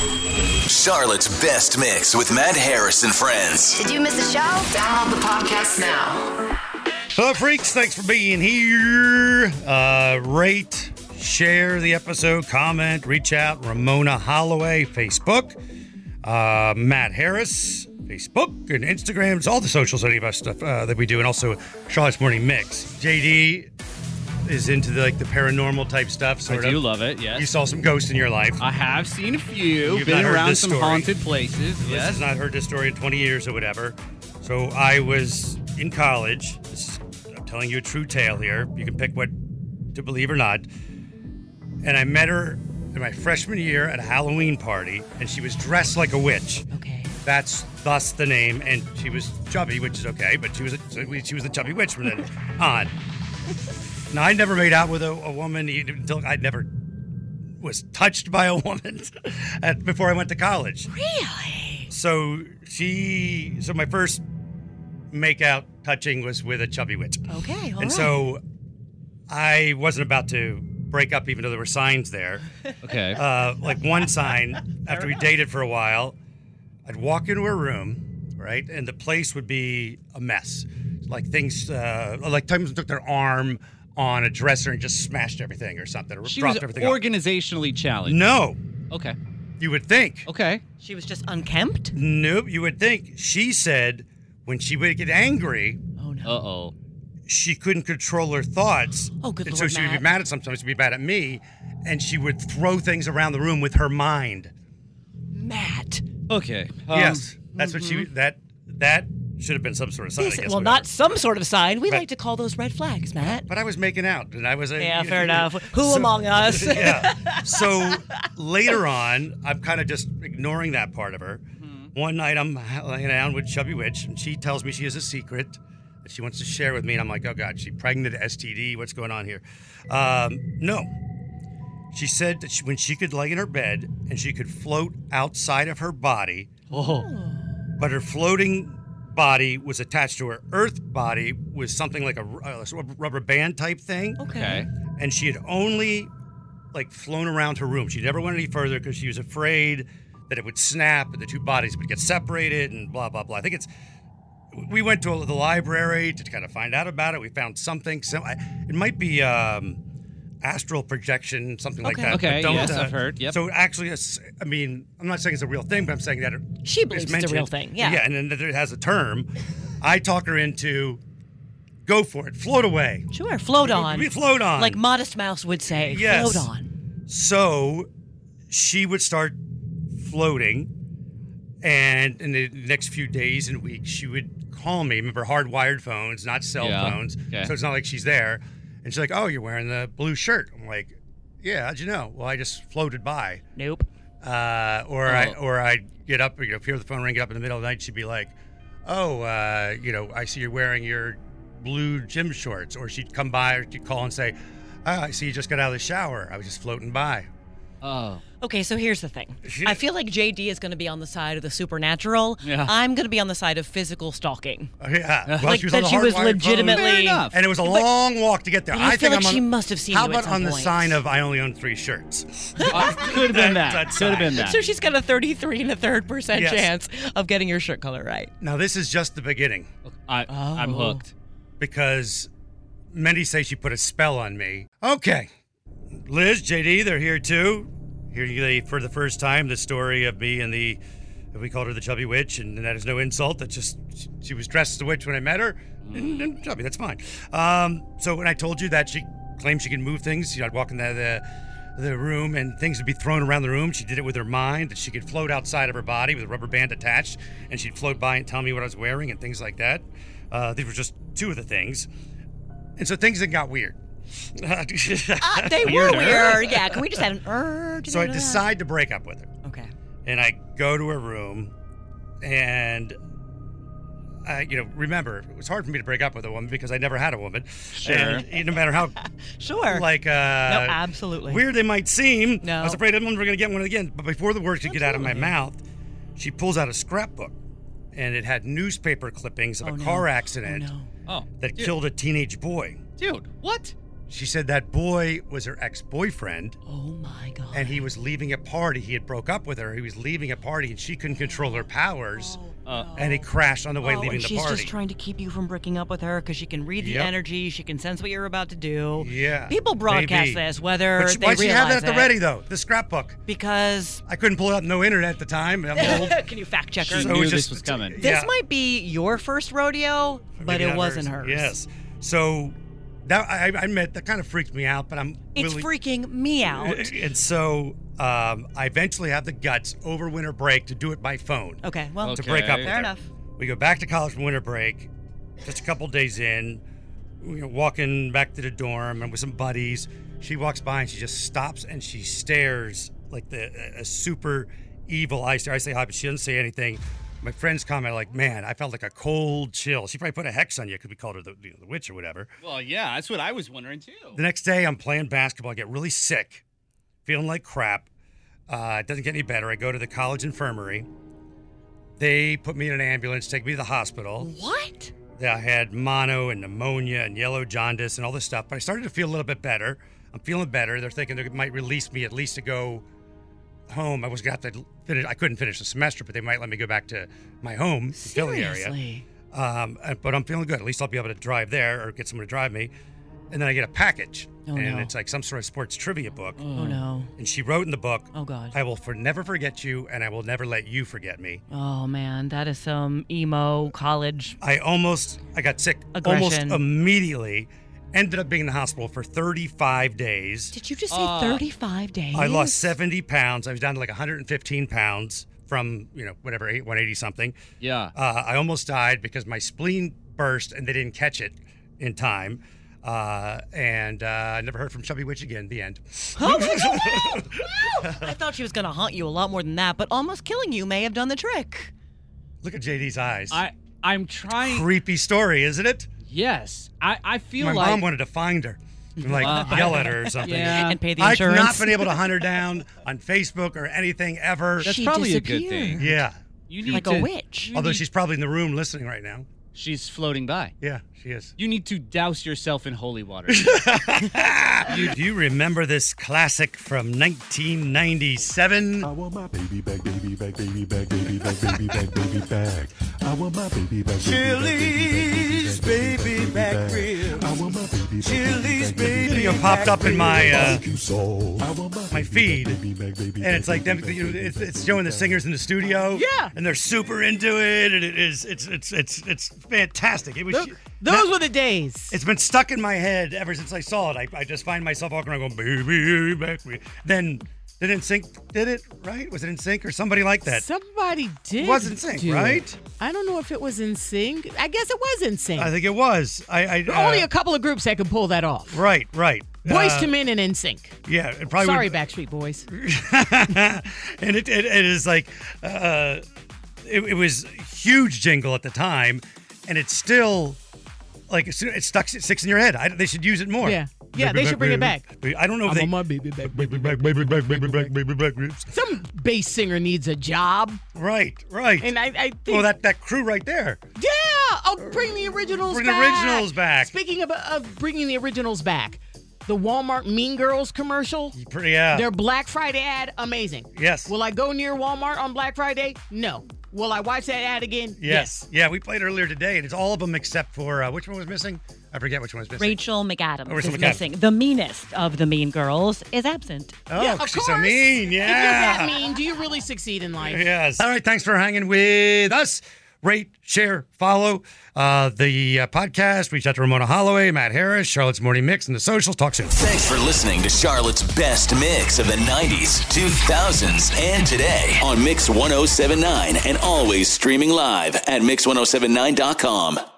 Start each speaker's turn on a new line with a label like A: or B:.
A: Charlotte's Best Mix with Matt Harris and friends.
B: Did you miss a show?
C: Download the podcast now.
D: Hello, freaks. Thanks for being here. Rate, share the episode, comment, reach out. Ramona Holloway, Facebook. Matt Harris, Facebook and Instagram. It's all the socials, any of us stuff that we do. And also Charlotte's Morning Mix. JD is into the paranormal type stuff, sort of.
E: I do love it, yes.
D: You saw some ghosts in your life.
E: I have seen a few.
D: You've
E: been
D: not heard
E: around
D: this
E: some
D: story.
E: haunted places.
D: Liz
E: Yes.
D: has not heard this story in 20 years or whatever. So I was in college. I'm telling you a true tale here. You can pick what to believe or not. And I met her in my freshman year at a Halloween party, and she was dressed like a witch.
B: Okay.
D: That's thus the name. And she was chubby, which is okay, but she was the chubby witch from then on. Now, I never made out with a woman until I never was touched by a woman before I went to college.
B: Really?
D: So my first make-out touching was with a chubby witch.
B: Okay, all
D: And
B: right.
D: so I wasn't about to break up even though there were signs there.
E: Okay.
D: Like one sign, after we dated for a while, I'd walk into her room, right? And the place would be a mess. Like things, like someone took their arm on a dresser and just smashed everything or something. Or
E: She
D: dropped
E: was
D: everything off.
E: organizationally challenged.
D: No,
E: Okay.
D: you would think.
E: Okay.
B: She was just unkempt?
D: Nope, you would think. She said when she would get angry,
B: Oh, no.
E: Uh-oh.
D: she couldn't control her thoughts.
B: Oh, good
D: And
B: Lord,
D: so she would be
B: Matt.
D: mad at sometimes, she'd be mad at me, and she would throw things around the room with her mind.
B: Matt.
E: Okay.
D: Yes, that's what she, that should have been some sort of sign, I guess.
F: Well,
D: whatever.
F: not some sort of sign. We
D: But-
F: like to call those red flags, Matt.
D: But I was making out, and I was a...
F: Yeah, fair enough. Who among us?
D: Yeah. So later on, I'm kind of just ignoring that part of her. One night I'm laying down with Chubby Witch, and she tells me she has a secret that she wants to share with me, and I'm like, oh God, she pregnant, STD, what's going on here? No. She said that when she could lay in her bed and she could float outside of her body, but her floating body was attached to her earth body with something like a rubber band type thing.
E: Okay.
D: And she had only flown around her room. She never went any further because she was afraid that it would snap and the two bodies would get separated and blah, blah, blah. I think we went to the library to kind of find out about it. We found something. It might be astral projection, something like that.
E: Okay,
D: But don't,
E: yes, I've heard. Yep.
D: So actually, I mean, I'm not saying it's a real thing, but I'm saying that
F: She believes it's a real thing, yeah.
D: Yeah, and then that it has a term. I talk her into, go for it, float away.
F: Sure, float on.
D: We float on.
F: Like Modest Mouse would say,
D: Yes.
F: float on.
D: So she would start floating, and in the next few days and weeks, she would call me. Remember, hardwired phones, not cell
E: Yeah.
D: phones.
E: Okay.
D: So it's not like she's there. And she's like, oh, you're wearing the blue shirt. I'm like, yeah, how'd you know? Well, I just floated by.
F: Nope.
D: Or I'd get up, hear the phone ring, get up in the middle of the night, she'd be like, oh, I see you're wearing your blue gym shorts. Or she'd come by, or she'd call and say, oh, I see you just got out of the shower. I was just floating by.
E: Oh.
F: Okay, so here's the thing. I feel like JD is going to be on the side of the supernatural.
E: Yeah.
F: I'm going to be on the side of physical stalking.
D: Yeah. Well,
F: Like
D: she was
F: that
D: on the
F: she was
D: hardwired phone.
F: legitimately-
E: Fair enough.
D: And it was a long walk to get there.
F: But I feel
D: think
F: like
D: I'm
F: she
D: on,
F: must have seen
D: How
F: you at
D: about
F: some
D: on the
F: point.
D: sign of I only own 3 shirts?
E: Could have been that.
D: That's
E: Could have been
D: fine.
E: that.
F: So she's got a 33 and a third percent
D: Yes.
F: chance of getting your shirt color right.
D: Now, this is just the beginning
E: I'm hooked.
D: because many say she put a spell on me. Okay. Liz, JD, they're here too. Here for the first time, the story of me and we called her the Chubby Witch, and that is no insult. That's just, she was dressed as a witch when I met her, and chubby, that's fine. So when I told you that she claimed she could move things, I'd walk in the room and things would be thrown around the room. She did it with her mind, that she could float outside of her body with a rubber band attached, and she'd float by and tell me what I was wearing and things like that. These were just 2 of the things. And so things that got weird.
F: They were weird. Yeah, can we just have an
D: So I decide to break up with her.
F: Okay.
D: And I go to her room, and remember, it was hard for me to break up with a woman because I never had a woman.
E: Sure.
D: And no matter how,
F: Sure.
D: no,
F: absolutely.
D: weird they might seem,
F: No.
D: I was afraid I'm never going to get one again. But before the words could get out of my mouth, she pulls out a scrapbook, and it had newspaper clippings of a car accident
F: Oh, no.
E: Oh.
D: that killed a teenage boy.
E: Dude, what?
D: She said that boy was her ex-boyfriend.
F: Oh my God.
D: And he was leaving a party. He had broke up with her. He was leaving a party, and she couldn't control her powers. And he crashed on the way leaving
F: and
D: the
F: she's
D: party.
F: just trying to keep you from breaking up with her because she can read the
D: Yep.
F: energy. She can sense what you're about to do.
D: Yeah.
F: People broadcast
D: maybe.
F: this, whether
D: But
F: they
D: why'd she have that
F: realize
D: at the
F: it,
D: ready, though? The scrapbook.
F: Because
D: I couldn't pull it up. No internet at the time. I'm old.
F: can you fact check her?
E: She
D: So
E: knew
D: it's
E: this
D: just-
E: was coming.
F: This
D: Yeah.
F: might be your first rodeo, but
D: Maybe
F: it
D: not
F: wasn't hers.
D: Yes. So that I admit that kind of freaked me out, but I'm
F: It's
D: willing-
F: freaking me out.
D: And so I eventually have the guts over winter break to do it by phone.
F: Okay, well,
D: To break up with
E: Okay.
F: fair
D: her.
F: enough.
D: We go back to college from winter break, just a couple days in, walking back to the dorm and with some buddies. She walks by and she just stops and she stares like a super evil eye stare. I say hi, but she doesn't say anything. My friends comment like, man, I felt like a cold chill. She probably put a hex on you because we called her the witch or whatever.
E: Well, yeah, that's what I was wondering too.
D: The next day, I'm playing basketball. I get really sick, feeling like crap. It doesn't get any better. I go to the college infirmary. They put me in an ambulance, take me to the hospital.
F: What?
D: I had mono and pneumonia and yellow jaundice and all this stuff, but I started to feel a little bit better. I'm feeling better. They're thinking they might release me at least to go home. I was going to have to finish. I couldn't finish the semester, but they might let me go back to my home, the Philly area.
F: Seriously?
D: But I'm feeling good. At least I'll be able to drive there or get someone to drive me. And then I get a package,
F: Oh,
D: and
F: no.
D: it's like some sort of sports trivia book.
F: Oh no.
D: And she wrote in the book,
F: Oh God.
D: I will never forget you, and I will never let you forget me.
F: Oh man, that is some emo college.
D: I got sick
F: Aggression.
D: almost immediately. Ended up being in the hospital for 35 days.
F: Did you just say 35 days?
D: I lost 70 pounds. I was down to like 115 pounds from, whatever, 180 something.
E: Yeah.
D: I almost died because my spleen burst and they didn't catch it in time. And I never heard from Chubby Witch again. The end.
F: I thought she was going to haunt you a lot more than that, but almost killing you may have done the trick.
D: Look at JD's eyes.
E: I'm trying.
D: Creepy story, isn't it?
E: Yes, I feel
D: My
E: like
D: mom wanted to find her, and, yell at her or something.
E: Yeah.
F: And pay the
D: I've
F: insurance.
D: not been able to hunt her down on Facebook or anything ever.
E: That's
F: She
E: probably a good
F: disappeared.
E: thing.
D: Yeah.
E: You need
F: Like
E: to,
F: a witch.
D: Although she's probably in the room listening right now.
E: she's floating by.
D: Yeah, she is.
E: You need to douse yourself in holy water.
D: Do you remember this classic from 1997?
G: I want my baby back, baby back, baby back, baby back, baby back, baby back. I want my baby back,
H: Chili's baby back rib.
G: I want my baby back,
H: Chili's baby
D: Video popped up in my
G: barbecue sauce. I want
D: my feed,
G: baby back, baby
D: and it's
G: back,
D: like them.
G: baby back, baby
D: It's
G: back,
D: showing the
G: baby
D: singers in the studio.
F: Yeah.
D: and they're super into it, and it's fantastic. It was.
B: Those were the days.
D: It's been stuck in my head ever since I saw it. I just find myself walking around going, baby, back. Then did NSYNC did it, right? Was it NSYNC or somebody like that?
B: Somebody did.
D: It was NSYNC,
B: do
D: right?
B: it. I don't know if it was NSYNC. I guess it was NSYNC.
D: I think it was.
B: There are only a couple of groups that could pull that off.
D: Right.
B: Boyz II Men and NSYNC.
D: Yeah, it probably
B: Sorry,
D: would-
B: Backstreet Boys.
D: and it is like it was a huge jingle at the time, and it's still like it sticks in your head. They should use it more.
B: Yeah. Yeah, they should bring it back.
D: I don't know if
B: I'm
D: they
B: on my baby back.
D: baby back, baby back, baby back, baby back groups.
B: Some bass singer needs a job.
D: Right.
B: And I think.
D: Well, that crew right there.
B: Yeah! Oh, bring the originals
D: Bring
B: back.
D: the originals back.
B: Speaking of bringing the originals back, the Walmart Mean Girls commercial,
D: Yeah.
B: their Black Friday ad, amazing.
D: Yes.
B: Will I go near Walmart on Black Friday? No. Will I watch that ad again?
D: Yes. Yeah, we played earlier today, and it's all of them except for which one was missing? I forget which one was missing.
F: Rachel McAdams
D: Oh, Rachel
F: is
D: McAdams.
F: missing. The meanest of the mean girls is absent.
D: Oh,
B: Yeah, of
D: she's so
B: course.
D: mean.
B: If you're
D: Yeah.
B: that mean, do you really succeed in life?
D: Yes. All right. Thanks for hanging with us. Rate, share, follow the podcast. Reach out to Ramona Holloway, Matt Harris, Charlotte's Morning Mix, and the socials. Talk soon.
A: Thanks for listening to Charlotte's best mix of the 90s, 2000s, and today on Mix 1079 and always streaming live at Mix1079.com.